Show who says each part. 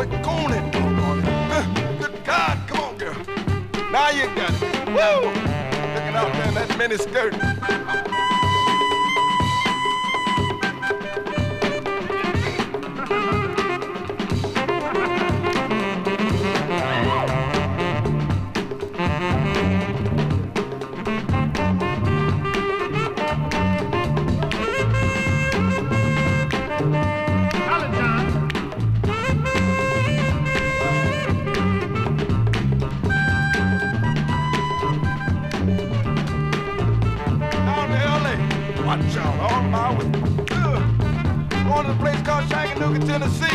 Speaker 1: but go on it, doggone it. Good God, come on, girl. Now you got it. Woo! Looking out there in that mini skirt. Watch out, on my way. Going to a place called Chattanooga, Tennessee.